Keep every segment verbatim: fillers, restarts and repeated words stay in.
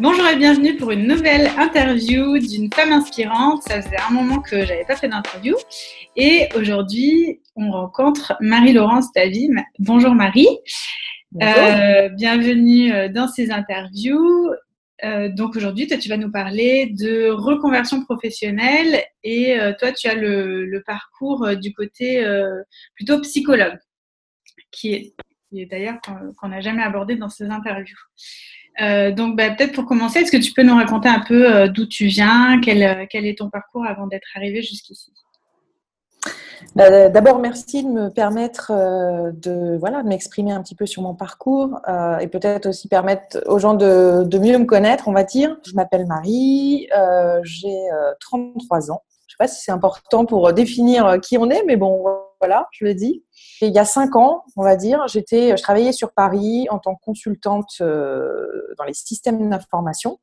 Bonjour et bienvenue pour une nouvelle interview d'une femme inspirante. Ça faisait un moment que j'avais pas fait d'interview. Et aujourd'hui, on rencontre Marie-Laurence Davim. Bonjour Marie. Bonjour. Euh, bienvenue dans ces interviews. Euh, donc aujourd'hui, toi, tu vas nous parler de reconversion professionnelle et euh, toi, tu as le, le parcours euh, du côté euh, plutôt psychologue, qui est, qui est d'ailleurs qu'on, qu'on n'a jamais abordé dans ces interviews. Euh, donc, bah, peut-être pour commencer, est-ce que tu peux nous raconter un peu euh, d'où tu viens, quel, quel est ton parcours avant d'être arrivé jusqu'ici? Bah, d'abord, merci de me permettre euh, de, voilà, de m'exprimer un petit peu sur mon parcours euh, et peut-être aussi permettre aux gens de, de mieux me connaître, on va dire. Je m'appelle Marie, euh, j'ai euh, trente-trois ans. Je ne sais pas si c'est important pour définir qui on est, mais bon, voilà, je le dis. Et il y a cinq ans, on va dire, j'étais, je travaillais sur Paris en tant que consultante euh, dans les systèmes d'information.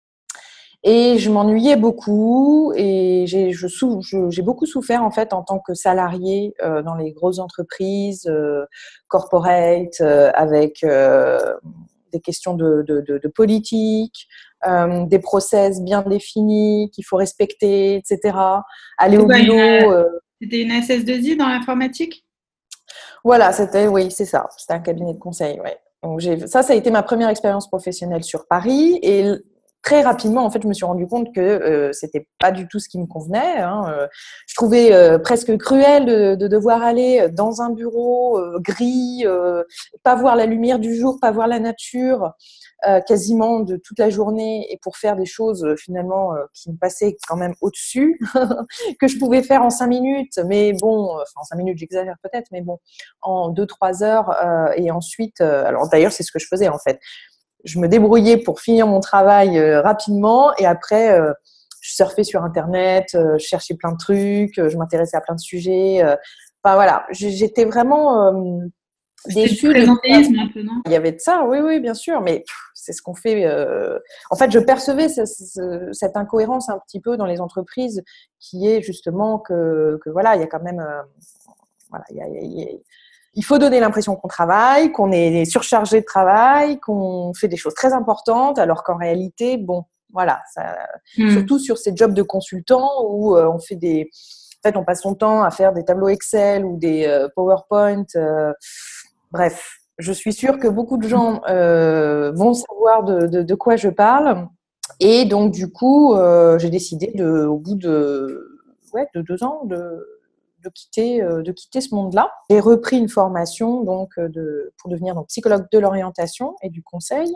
Et je m'ennuyais beaucoup et j'ai, je, je, j'ai beaucoup souffert en fait en tant que salariée euh, dans les grosses entreprises, euh, corporate, euh, avec euh, des questions de, de, de, de politique, euh, des process bien définis qu'il faut respecter, et cetera. Aller C'est au quoi, une, boulot. Euh, c'était une S S deux I dans l'informatique? voilà, c'était, oui, c'est ça. C'était un cabinet de conseil, ouais. Donc j'ai, ça, ça a été ma première expérience professionnelle sur Paris et très rapidement, en fait, je me suis rendu compte que euh, c'était pas du tout ce qui me convenait. Hein. Euh, je trouvais euh, presque cruel de, de devoir aller dans un bureau euh, gris, euh, pas voir la lumière du jour, pas voir la nature, euh, quasiment de toute la journée, et pour faire des choses euh, finalement euh, qui me passaient quand même au-dessus, que je pouvais faire en cinq minutes. Mais bon, enfin en cinq minutes, j'exagère peut-être, mais bon, en deux trois heures. Euh, et ensuite, euh, alors d'ailleurs, c'est ce que je faisais en fait. Je me débrouillais pour finir mon travail euh, rapidement et après, euh, je surfais sur Internet, euh, je cherchais plein de trucs, euh, je m'intéressais à plein de sujets. Euh, enfin voilà, j'étais vraiment euh, C'était du déçue de. présentéisme un peu, non? Il y avait de ça, oui, oui, bien sûr, mais pff, c'est ce qu'on fait. Euh... En fait, je percevais ce, ce, cette incohérence un petit peu dans les entreprises, qui est justement que, que voilà, il y a quand même, euh, voilà, il y a, il y a, il faut donner l'impression qu'on travaille, qu'on est surchargé de travail, qu'on fait des choses très importantes, alors qu'en réalité, bon, voilà, ça, Hmm. surtout sur ces jobs de consultant où euh, on fait des, en fait, on passe son temps à faire des tableaux Excel ou des euh, PowerPoint. Euh, bref, je suis sûre que beaucoup de gens euh, vont savoir de, de, de quoi je parle. Et donc, du coup, euh, j'ai décidé, de, au bout de, ouais, de deux ans, de de quitter, de quitter ce monde-là. J'ai repris une formation donc, de, pour devenir donc, psychologue de l'orientation et du conseil.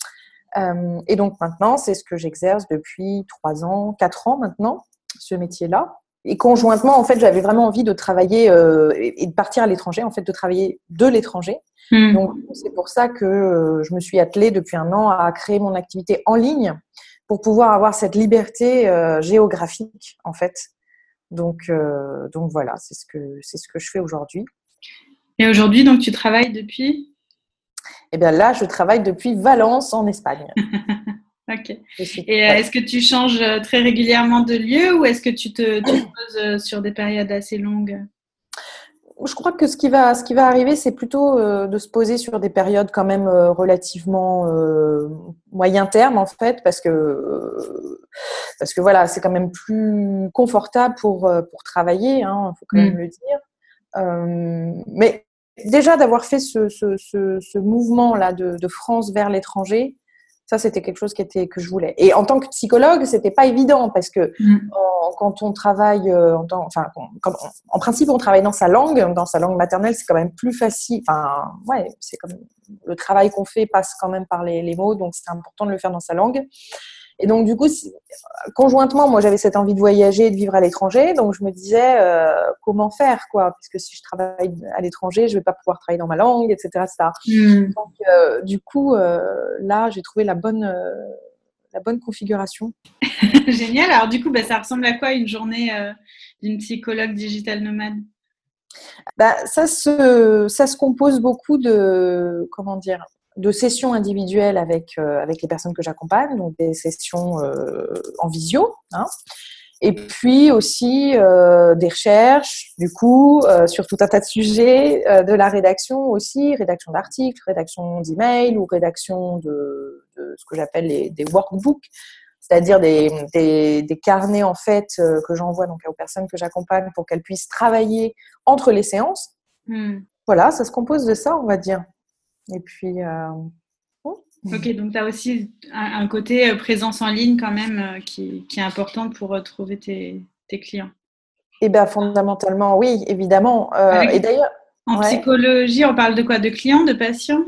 Euh, et donc maintenant, c'est ce que j'exerce depuis trois ans, quatre ans maintenant, ce métier-là. Et conjointement, en fait, j'avais vraiment envie de travailler euh, et de partir à l'étranger, en fait, de travailler de l'étranger. Mmh. Donc, c'est pour ça que euh, je me suis attelée depuis un an à créer mon activité en ligne pour pouvoir avoir cette liberté euh, géographique, en fait. Donc, euh, donc voilà, c'est ce que c'est ce que je fais aujourd'hui. Et aujourd'hui, donc, tu travailles depuis? Eh bien là, je travaille depuis Valence, en Espagne. Ok. Et ouais. est-ce que tu changes très régulièrement de lieu ou est-ce que tu te, tu te poses sur des périodes assez longues? Je crois que ce qui va, ce qui va arriver, c'est plutôt euh, de se poser sur des périodes quand même euh, relativement euh, moyen terme, en fait, parce que, euh, parce que voilà, c'est quand même plus confortable pour, euh, pour travailler, hein, faut quand même mmh. le dire. Euh, mais déjà, d'avoir fait ce, ce, ce, ce mouvement-là de, de France vers l'étranger, ça, c'était quelque chose qui était, que je voulais. Et en tant que psychologue, c'était pas évident parce que mmh. en, quand on travaille, en, tant, enfin, quand on, en principe, on travaille dans sa langue, dans sa langue maternelle, c'est quand même plus facile. Enfin, ouais, c'est comme le travail qu'on fait passe quand même par les, les mots, donc c'est important de le faire dans sa langue. Et donc, du coup, conjointement, moi, j'avais cette envie de voyager et de vivre à l'étranger. Donc, je me disais, euh, comment faire, quoi? Parce que si je travaille à l'étranger, je ne vais pas pouvoir travailler dans ma langue, et cetera et cetera. Mm. Donc, euh, du coup, euh, là, j'ai trouvé la bonne, euh, la bonne configuration. Génial. Alors, du coup, bah, ça ressemble à quoi une journée euh, d'une psychologue digital nomade? Bah, ça, se, ça se compose beaucoup de, comment dire, de sessions individuelles avec, euh, avec les personnes que j'accompagne, donc des sessions euh, en visio, hein. Et puis aussi euh, des recherches, du coup, euh, sur tout un tas de sujets, euh, de la rédaction aussi, rédaction d'articles, rédaction d'emails ou rédaction de, de ce que j'appelle les, des workbooks, c'est-à-dire des, des, des carnets en fait euh, que j'envoie donc aux personnes que j'accompagne pour qu'elles puissent travailler entre les séances. Mm. Voilà, ça se compose de ça, on va dire. Et puis... Euh, Ok, donc tu as aussi un, un côté présence en ligne quand même euh, qui, qui est important pour euh, trouver tes, tes clients. Eh bien, fondamentalement, oui, évidemment. Euh, Avec, et d'ailleurs, en ouais. psychologie, on parle de quoi? De clients, de patients?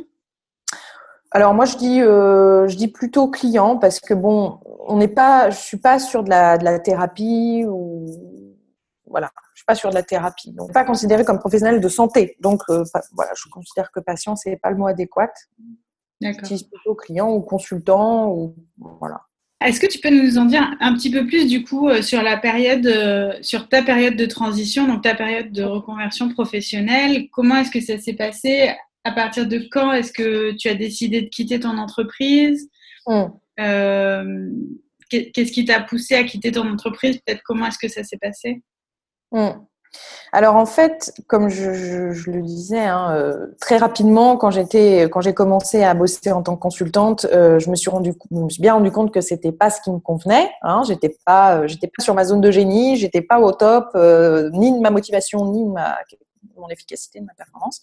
Alors moi, je dis, euh, je dis plutôt client parce que bon, on n'est pas, je suis pas sur de la, de la thérapie ou voilà, je suis pas sur de la thérapie. Donc, pas considérée comme professionnelle de santé. Donc, euh, voilà, je considère que patient, c'est pas le mot adéquat. D'accord. Je dis plutôt client ou consultant ou voilà. Est-ce que tu peux nous en dire un petit peu plus du coup sur la période, euh, sur ta période de transition, donc ta période de reconversion professionnelle? Comment est-ce que ça s'est passé? À partir de quand est-ce que tu as décidé de quitter ton entreprise? mm. euh, Qu'est-ce qui t'a poussé à quitter ton entreprise? Peut-être comment est-ce que ça s'est passé? mm. Alors en fait, comme je, je, je le disais, hein, euh, très rapidement, quand j'étais, quand j'ai commencé à bosser en tant que consultante, euh, je me suis rendu, je me suis bien rendu compte que c'était pas ce qui me convenait. Hein, j'étais pas, euh, j'étais pas sur ma zone de génie, j'étais pas au top, euh, ni de ma motivation, ni de ma, de mon efficacité, de ma performance.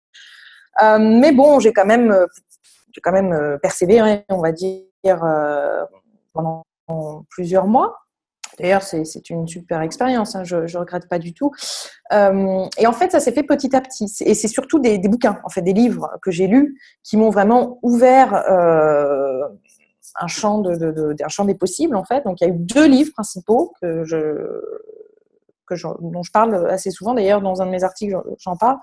Euh, mais bon, j'ai quand même, j'ai quand même euh, persévéré, on va dire, euh, pendant plusieurs mois. D'ailleurs, c'est, c'est une super expérience, hein, je ne regrette pas du tout. Euh, et en fait, ça s'est fait petit à petit. Et c'est surtout des, des bouquins, en fait, des livres que j'ai lus qui m'ont vraiment ouvert euh, un, champ de, de, de, un champ des possibles, en fait. Donc, il y a eu deux livres principaux que je, que je, dont je parle assez souvent. D'ailleurs, dans un de mes articles, j'en parle.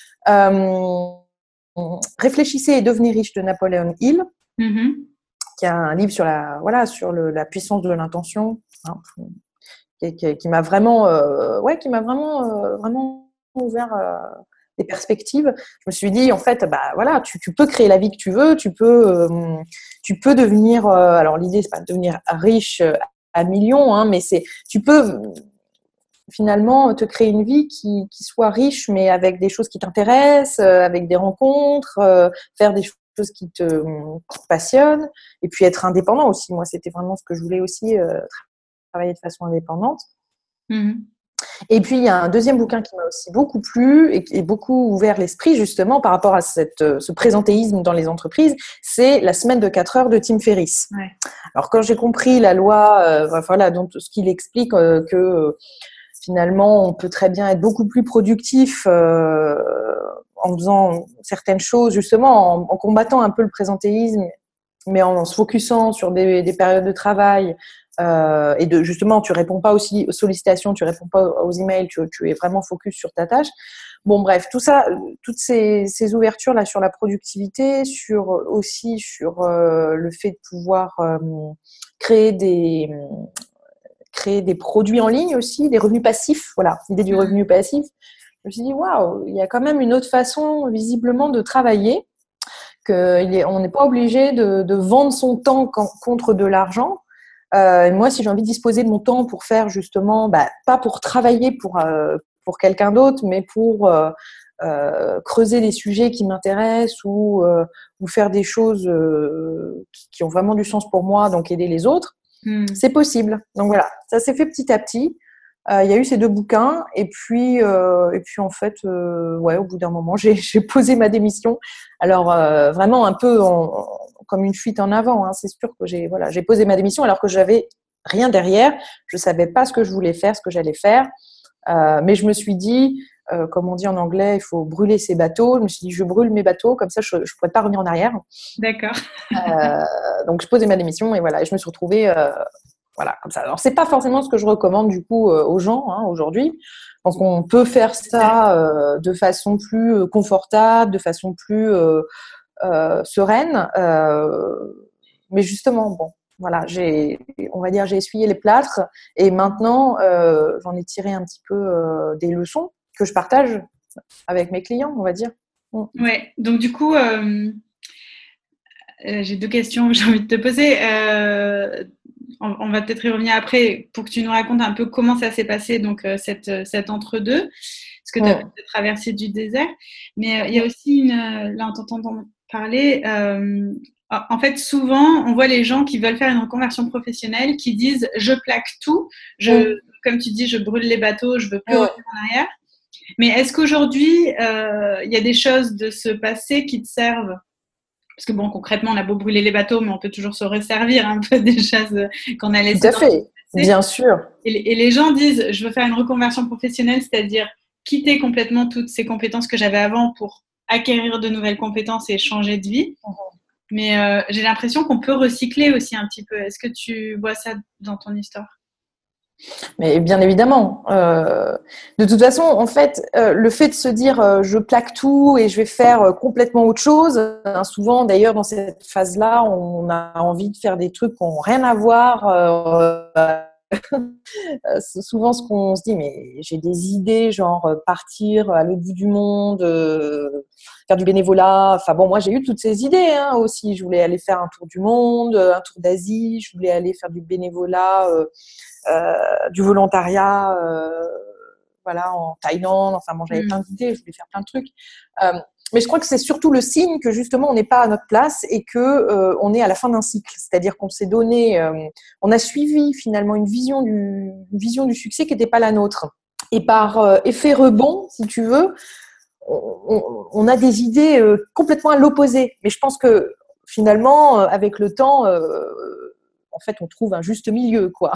Euh, Réfléchissez et devenez riche de Napoléon Hill. Mm-hmm. Qui a un livre sur la, voilà, sur le, la puissance de l'intention, hein, qui, qui, qui m'a vraiment, euh, ouais, qui m'a vraiment, euh, vraiment ouvert euh, des perspectives. Je me suis dit, en fait, bah voilà, tu, tu peux créer la vie que tu veux, tu peux, euh, tu peux devenir. Euh, alors l'idée, c'est pas de devenir riche à millions, hein, mais c'est, tu peux finalement te créer une vie qui, qui soit riche, mais avec des choses qui t'intéressent, euh, avec des rencontres, euh, faire des choses choses qui te, qui te passionnent, et puis être indépendant aussi. Moi, c'était vraiment ce que je voulais aussi, euh, travailler de façon indépendante. Mmh. Et puis, il y a un deuxième bouquin qui m'a aussi beaucoup plu et qui a beaucoup ouvert l'esprit, justement, par rapport à cette, ce présentéisme dans les entreprises, c'est La semaine de quatre heures de Tim Ferriss. Ouais. Alors, quand j'ai compris la loi, euh, voilà, donc ce qu'il explique, euh, que euh, finalement, on peut très bien être beaucoup plus productif euh, en faisant certaines choses, justement, en, en combattant un peu le présentéisme, mais en, en se focusant sur des, des périodes de travail euh, et de, justement, tu réponds pas aussi aux sollicitations, tu réponds pas aux emails, tu, tu es vraiment focus sur ta tâche. Bon, bref, tout ça, toutes ces, ces ouvertures-là sur la productivité, sur aussi sur euh, le fait de pouvoir euh, créer des... créer des produits en ligne aussi, des revenus passifs, voilà, l'idée du revenu passif. Je me suis dit, waouh, il y a quand même une autre façon, visiblement, de travailler, qu'on n'est pas obligé de, de vendre son temps contre de l'argent. Euh, moi, si j'ai envie de disposer de mon temps pour faire justement, bah, pas pour travailler pour, euh, pour quelqu'un d'autre, mais pour euh, euh, creuser des sujets qui m'intéressent ou, euh, ou faire des choses euh, qui, qui ont vraiment du sens pour moi, donc aider les autres, mmh. c'est possible. Donc voilà, ça s'est fait petit à petit. Euh, il y a eu ces deux bouquins et puis, euh, et puis en fait, euh, ouais, au bout d'un moment, j'ai, j'ai posé ma démission. Alors euh, vraiment un peu en, en, comme une fuite en avant. Hein. C'est sûr que j'ai, voilà, j'ai posé ma démission alors que j'avais rien derrière. Je savais pas ce que je voulais faire, ce que j'allais faire. Euh, mais je me suis dit, euh, comme on dit en anglais, il faut brûler ses bateaux. Je me suis dit, je brûle mes bateaux, comme ça, je ne pourrais pas revenir en arrière. D'accord. euh, donc, je posais ma démission et voilà, et je me suis retrouvée, euh, voilà, comme ça. Alors, c'est pas forcément ce que je recommande du coup euh, aux gens hein, aujourd'hui. Je pense qu'on peut faire ça euh, de façon plus confortable, de façon plus euh, euh, sereine. Euh, mais justement, bon. Voilà, j'ai, on va dire, j'ai essuyé les plâtres et maintenant, euh, j'en ai tiré un petit peu euh, des leçons que je partage avec mes clients, on va dire. Ouais, donc du coup, euh, euh, j'ai deux questions que j'ai envie de te poser. Euh, on, on va peut-être y revenir après pour que tu nous racontes un peu comment ça s'est passé, donc euh, cette, cet entre-deux, parce que tu as Ouais. traversé du désert. Mais euh, il y a aussi une, euh, là, en t'entendant parler, euh, en fait, souvent, on voit les gens qui veulent faire une reconversion professionnelle qui disent je plaque tout, je, Ouais. comme tu dis, je brûle les bateaux, je veux plus Ouais. revenir en arrière. Mais est-ce qu'aujourd'hui, euh, il y a des choses de ce passé qui te servent? Parce que bon, concrètement, on a beau brûler les bateaux, mais on peut toujours se resservir un peu des choses qu'on a Tout laissées à dans fait, le passé. bien sûr. Et, et les gens disent, je veux faire une reconversion professionnelle, c'est-à-dire quitter complètement toutes ces compétences que j'avais avant pour acquérir de nouvelles compétences et changer de vie. Mais euh, j'ai l'impression qu'on peut recycler aussi un petit peu. Est-ce que tu vois ça dans ton histoire? Mais bien évidemment. Euh, de toute façon, en fait, euh, le fait de se dire euh, je plaque tout et je vais faire euh, complètement autre chose, hein, souvent d'ailleurs dans cette phase-là, on a envie de faire des trucs qui n'ont rien à voir. Euh, c'est souvent ce qu'on se dit, mais j'ai des idées, genre euh, partir à l'autre bout du monde, euh, faire du bénévolat. Enfin bon, moi j'ai eu toutes ces idées hein, aussi. Je voulais aller faire un tour du monde, un tour d'Asie, je voulais aller faire du bénévolat. Euh, Euh, du volontariat euh, voilà, en Thaïlande. Enfin, bon, j'avais Mm. plein d'idées, je voulais faire plein de trucs. Euh, mais je crois que c'est surtout le signe que justement, on n'est pas à notre place et que euh, on est à la fin d'un cycle. C'est-à-dire qu'on s'est donné, euh, on a suivi finalement une vision du, une vision du succès qui n'était pas la nôtre. Et par euh, effet rebond, si tu veux, on, on, on a des idées euh, complètement à l'opposé. Mais je pense que finalement, euh, avec le temps, euh, en fait, on trouve un juste milieu, quoi.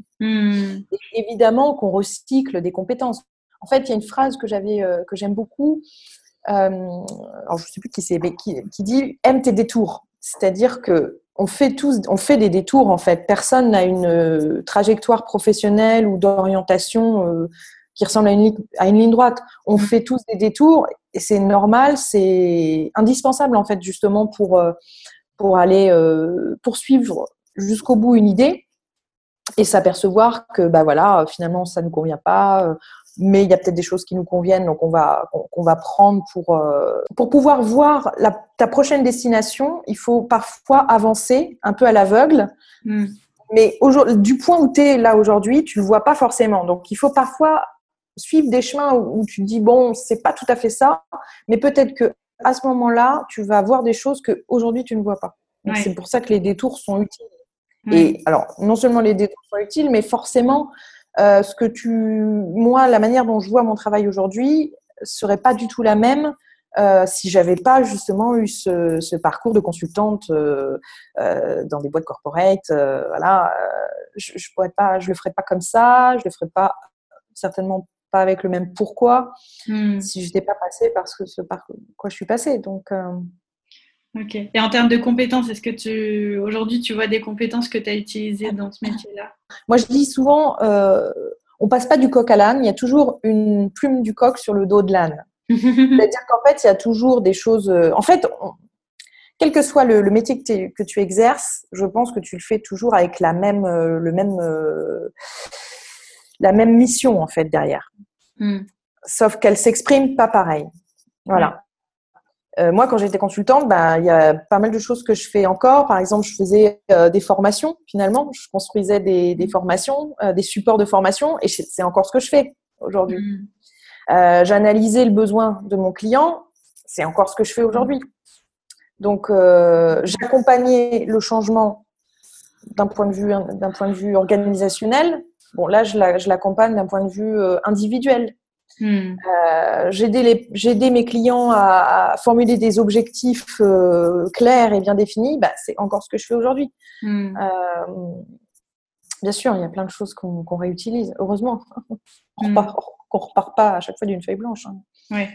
Mm. Et évidemment qu'on recycle des compétences. En fait, il y a une phrase que j'avais, euh, que j'aime beaucoup. Euh, alors, je ne sais plus qui c'est, mais qui, qui dit aime tes détours. C'est-à-dire que on fait tous, on fait des détours en fait. Personne n'a une euh, trajectoire professionnelle ou d'orientation euh, qui ressemble à une, ligne, à une ligne droite. On Mm. fait tous des détours et c'est normal, c'est indispensable en fait justement pour euh, pour aller euh, poursuivre jusqu'au bout une idée et s'apercevoir que bah voilà finalement ça ne convient pas, mais il y a peut-être des choses qui nous conviennent, donc on va qu'on, qu'on va prendre pour euh, pour pouvoir voir la, ta prochaine destination. Il faut parfois avancer un peu à l'aveugle, Mm. mais du point où tu es là aujourd'hui, tu le vois pas forcément. Donc il faut parfois suivre des chemins où, où tu te dis bon c'est pas tout à fait ça, mais peut-être que à ce moment-là tu vas voir des choses que aujourd'hui tu ne vois pas. Donc Ouais. c'est pour ça que les détours sont utiles. Ouais. Et alors, non seulement les détours sont utiles, mais forcément, euh, ce que tu, moi, la manière dont je vois mon travail aujourd'hui serait pas du tout la même euh, si j'avais pas justement eu ce, ce parcours de consultante euh, euh, dans des boîtes corporate. Euh, voilà, euh, je, je pourrais pas, je le ferais pas comme ça, je le ferais pas certainement pas avec le même pourquoi Mm. si je n'étais pas passée par ce, ce par quoi je suis passée. Donc euh, Ok. Et en termes de compétences, est-ce que tu aujourd'hui tu vois des compétences que tu as utilisées dans ce métier-là? Moi, je dis souvent, euh, on passe pas du coq à l'âne. Il y a toujours une plume du coq sur le dos de l'âne. C'est-à-dire qu'en fait, il y a toujours des choses. Euh, en fait, on, quel que soit le, le métier que, que tu exerces, je pense que tu le fais toujours avec la même, euh, le même, euh, la même mission en fait derrière. Mm. Sauf qu'elle s'exprime pas pareil. Ouais. Voilà. Euh, moi, quand j'étais consultante, bah, il y a pas mal de choses que je fais encore. Par exemple, je faisais euh, des formations, finalement. Je construisais des, des formations, euh, des supports de formation, et c'est encore ce que je fais aujourd'hui. Mm. Euh, j'analysais le besoin de mon client, c'est encore ce que je fais aujourd'hui. Donc, euh, j'accompagnais le changement d'un point de vue, d'un point de vue organisationnel. Bon, là, je l'accompagne d'un point de vue euh, individuel. Mm. Euh, j'aidais, les, j'aidais mes clients à, à formuler des objectifs euh, clairs et bien définis, bah, c'est encore ce que je fais aujourd'hui. Mm. Euh, bien sûr, il y a plein de choses qu'on, qu'on réutilise, heureusement. On Mm. repart, qu'on ne repart pas à chaque fois d'une feuille blanche. Hein. Ouais.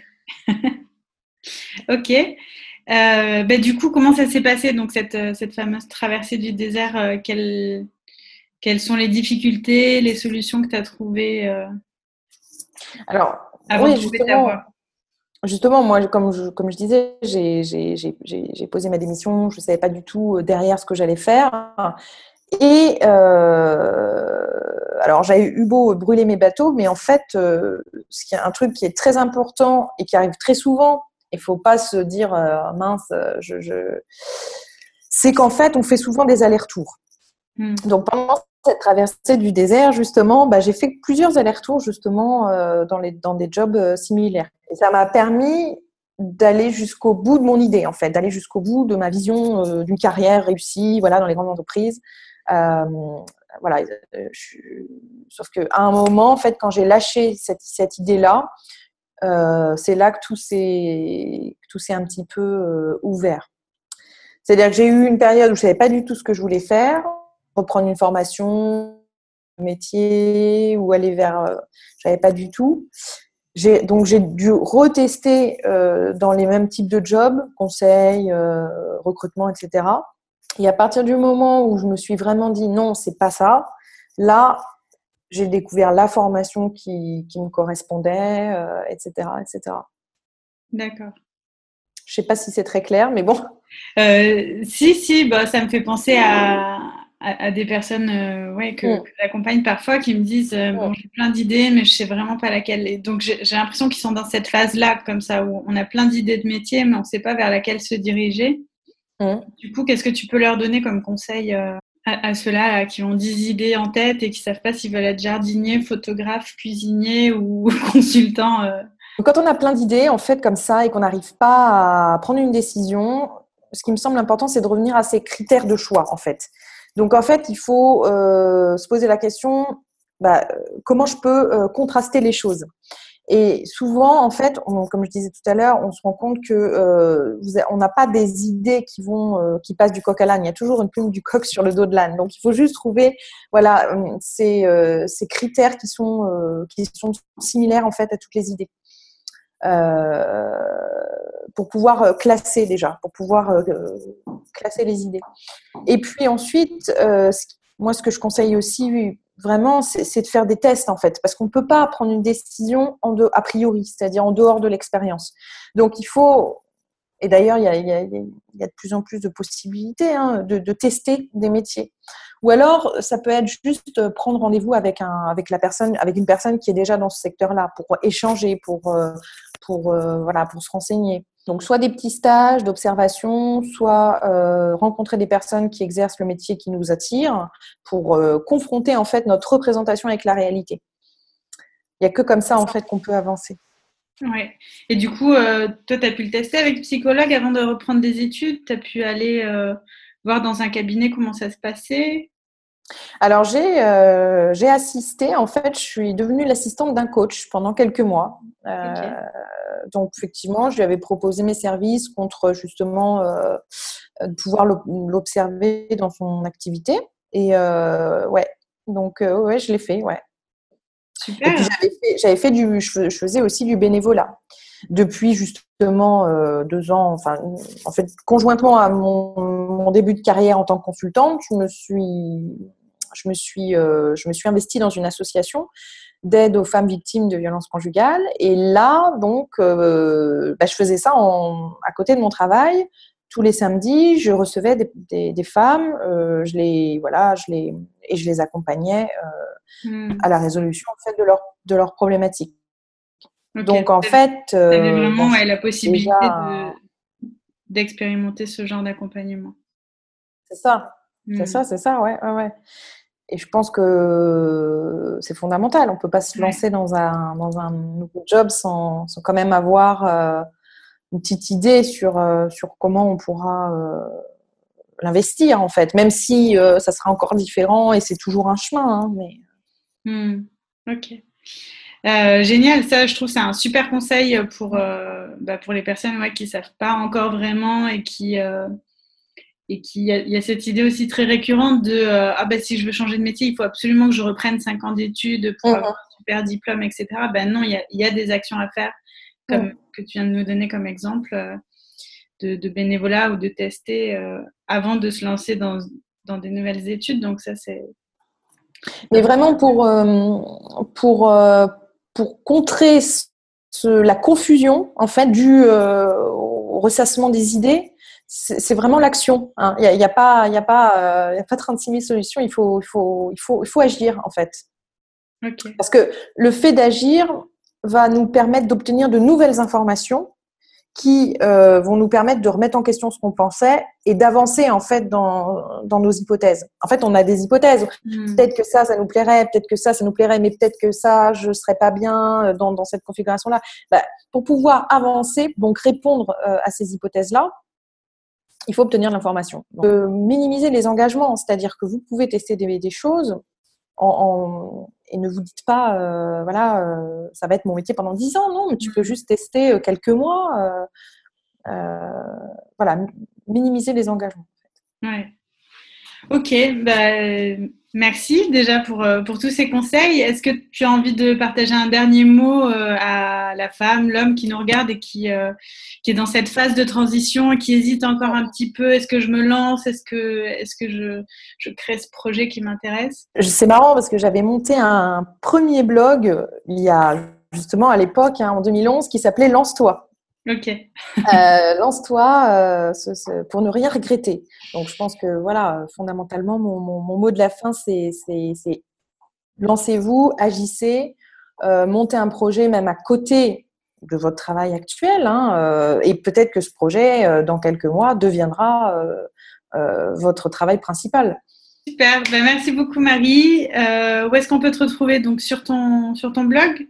Ok. Euh, bah, du coup, comment ça s'est passé, donc cette, cette fameuse traversée du désert, euh, quelles, quelles sont les difficultés, les solutions que tu as trouvées euh, Alors, avant de oui, trouver ta justement, voie? justement moi, comme je, comme je disais, j'ai, j'ai, j'ai, j'ai posé ma démission, je ne savais pas du tout derrière ce que j'allais faire. Et euh, alors, j'avais eu beau brûler mes bateaux, mais en fait, euh, ce qui est un truc qui est très important et qui arrive très souvent, il ne faut pas se dire euh, mince, je, je... c'est qu'en fait, on fait souvent des allers-retours. Mm. Donc, pendant cette traversée du désert, justement, bah, j'ai fait plusieurs allers-retours, justement, euh, dans, les, dans des jobs euh, similaires. Et ça m'a permis d'aller jusqu'au bout de mon idée, en fait, d'aller jusqu'au bout de ma vision euh, d'une carrière réussie, voilà, dans les grandes entreprises. Euh, voilà, euh, je, sauf qu'à un moment, en fait, quand j'ai lâché cette, cette idée-là, euh, c'est là que tout s'est, que tout s'est un petit peu euh, ouvert. C'est-à-dire que j'ai eu une période où je ne savais pas du tout ce que je voulais faire, reprendre une formation, un métier ou aller vers… Euh, je ne savais pas du tout. J'ai, donc, j'ai dû retester euh, dans les mêmes types de jobs, conseil, euh, recrutement, et cetera. Et à partir du moment où je me suis vraiment dit non, c'est pas ça, là, j'ai découvert la formation qui, qui me correspondait, euh, et cetera, et cetera. D'accord. Je ne sais pas si c'est très clair, mais bon. Euh, si, si, bah, ça me fait penser à, à, à des personnes euh, ouais, que, Mm. que j'accompagne parfois qui me disent euh, Mm. bon, j'ai plein d'idées, mais je sais vraiment pas laquelle. Et donc, j'ai, j'ai l'impression qu'ils sont dans cette phase-là, comme ça, où on a plein d'idées de métier, mais on ne sait pas vers laquelle se diriger. Mm. Du coup, qu'est-ce que tu peux leur donner comme conseil euh, à, à ceux-là là, qui ont dix idées en tête et qui savent pas s'ils veulent être jardinier, photographe, cuisinier ou consultant euh... Quand on a plein d'idées, en fait, comme ça, et qu'on n'arrive pas à prendre une décision, ce qui me semble important, c'est de revenir à ces critères de choix, en fait. Donc, en fait, il faut euh, se poser la question, bah, comment je peux euh, contraster les choses. Et souvent, en fait, on, comme je disais tout à l'heure, on se rend compte que euh, vous a- on n'a pas des idées qui vont, euh, qui passent du coq à l'âne. Il y a toujours une plume du coq sur le dos de l'âne. Donc, il faut juste trouver, voilà, euh, ces, euh, ces critères qui sont, euh, qui sont similaires en fait à toutes les idées. Euh, pour pouvoir classer déjà, pour pouvoir euh, classer les idées. Et puis ensuite, euh, moi, ce que je conseille aussi vraiment, c'est, c'est de faire des tests en fait, parce qu'on ne peut pas prendre une décision en de, a priori, c'est-à-dire en dehors de l'expérience. Donc il faut, et d'ailleurs, il y a, il y a, il y a de plus en plus de possibilités hein, de, de tester des métiers. Ou alors, ça peut être juste prendre rendez-vous avec, un, avec, la personne, avec une personne qui est déjà dans ce secteur-là pour échanger, pour, pour, euh, voilà, pour se renseigner. Donc, soit des petits stages d'observation, soit euh, rencontrer des personnes qui exercent le métier qui nous attire pour euh, confronter en fait notre représentation avec la réalité. Il n'y a que comme ça en fait qu'on peut avancer. Ouais. Et du coup, euh, toi, tu as pu le tester avec psychologue avant de reprendre des études? Tu as pu aller euh, voir dans un cabinet comment ça se passait? Alors, j'ai, euh, j'ai assisté, en fait, je suis devenue l'assistante d'un coach pendant quelques mois. Euh, Ok. donc, effectivement, je lui avais proposé mes services contre justement euh, de pouvoir l'observer dans son activité. Et euh, ouais, donc, euh, ouais, je l'ai fait, ouais. Et puis, Super. j'avais fait, j'avais fait du, je faisais aussi du bénévolat. Depuis justement euh, deux ans, enfin, en fait, conjointement à mon, mon début de carrière en tant que consultante, je me suis, je me suis, euh, je me suis investie dans une association d'aide aux femmes victimes de violences conjugales. Et là, donc, euh, bah, je faisais ça en, à côté de mon travail. Tous les samedis, je recevais des, des, des femmes, euh, je les, voilà, je les, et je les accompagnais euh, Hmm. à la résolution en fait de leurs de leurs problématiques. Ok. Donc en Tu fait, avais euh, bon, vraiment je ouais, suis la déjà, possibilité de, d'expérimenter ce genre d'accompagnement. c'est ça, c'est Hmm. ça, c'est ça, ouais, ouais, ouais. Et je pense que c'est fondamental. On peut pas se Ouais. lancer dans un dans un nouveau job sans, sans quand même avoir euh, une petite idée sur euh, sur comment on pourra euh, l'investir en fait, même si euh, ça sera encore différent et c'est toujours un chemin, hein, mais Hmm. Ok. Euh, génial, ça je trouve c'est un super conseil pour, euh, bah, pour les personnes ouais, qui savent pas encore vraiment et qui euh, et qui il y, a, il y a cette idée aussi très récurrente de euh, ah ben si je veux changer de métier il faut absolument que je reprenne cinq ans d'études pour avoir Mhm. un super diplôme et cetera. Ben non il y a, il y a des actions à faire comme Mhm. que tu viens de nous donner comme exemple euh, de, de bénévolat ou de tester euh, avant de se lancer dans dans des nouvelles études donc ça c'est Mais vraiment pour euh, pour euh, pour contrer ce, la confusion en fait due euh, au ressassement des idées, c'est, c'est vraiment l'action. Hein. Il y a, il y a pas il y a pas euh, il y a pas trente-six mille solutions. Il faut il faut il faut il faut agir en fait. ok. Parce que le fait d'agir va nous permettre d'obtenir de nouvelles informations qui euh, vont nous permettre de remettre en question ce qu'on pensait et d'avancer en fait dans, dans nos hypothèses. En fait, on a des hypothèses. Mmh. Peut-être que ça, ça nous plairait, peut-être que ça, ça nous plairait, mais peut-être que ça, je serais pas bien dans, dans cette configuration-là. Bah, pour pouvoir avancer, donc répondre euh, à ces hypothèses-là, il faut obtenir l'information. Donc, euh, minimiser les engagements, c'est-à-dire que vous pouvez tester des, des choses en, en, et ne vous dites pas, euh, voilà, euh, ça va être mon métier pendant dix ans, non, mais tu peux juste tester quelques mois. Euh, euh, voilà, minimiser les engagements. En fait. Ouais. Ok, bah, merci déjà pour, pour tous ces conseils. Est-ce que tu as envie de partager un dernier mot à la femme, l'homme qui nous regarde et qui, euh, qui est dans cette phase de transition, qui hésite encore un petit peu? Est-ce que je me lance? Est-ce que, est-ce que je, je crée ce projet qui m'intéresse? C'est marrant parce que j'avais monté un premier blog il y a justement à l'époque, hein, en deux mille onze, qui s'appelait Lance-toi. Ok. euh, lance-toi euh, ce, ce, pour ne rien regretter. Donc, je pense que voilà, fondamentalement, mon, mon, mon mot de la fin, c'est, c'est, c'est lancez-vous, agissez, euh, montez un projet même à côté de votre travail actuel, hein, euh, et peut-être que ce projet, euh, dans quelques mois, deviendra euh, euh, votre travail principal. Super, ben, merci beaucoup Marie. Euh, où est-ce qu'on peut te retrouver donc sur ton, sur ton blog?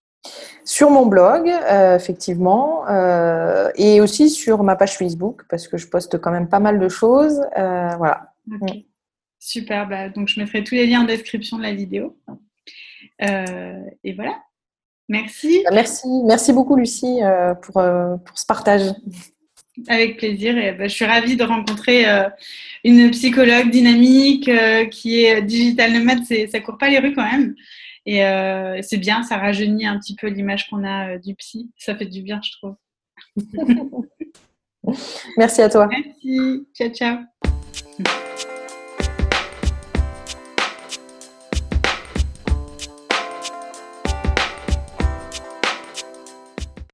Sur mon blog, euh, effectivement, euh, et aussi sur ma page Facebook, parce que je poste quand même pas mal de choses. Euh, voilà. Okay. Mm. Super, bah, donc je mettrai tous les liens en description de la vidéo. Euh, et voilà. Merci. Merci, merci beaucoup Lucie euh, pour, euh, pour ce partage. Avec plaisir. Et, bah, je suis ravie de rencontrer euh, une psychologue dynamique euh, qui est digital nomade. C'est, ça court pas les rues quand même. Et euh, c'est bien, ça rajeunit un petit peu l'image qu'on a euh, du psy. Ça fait du bien, je trouve. Merci à toi. Merci. Ciao, ciao.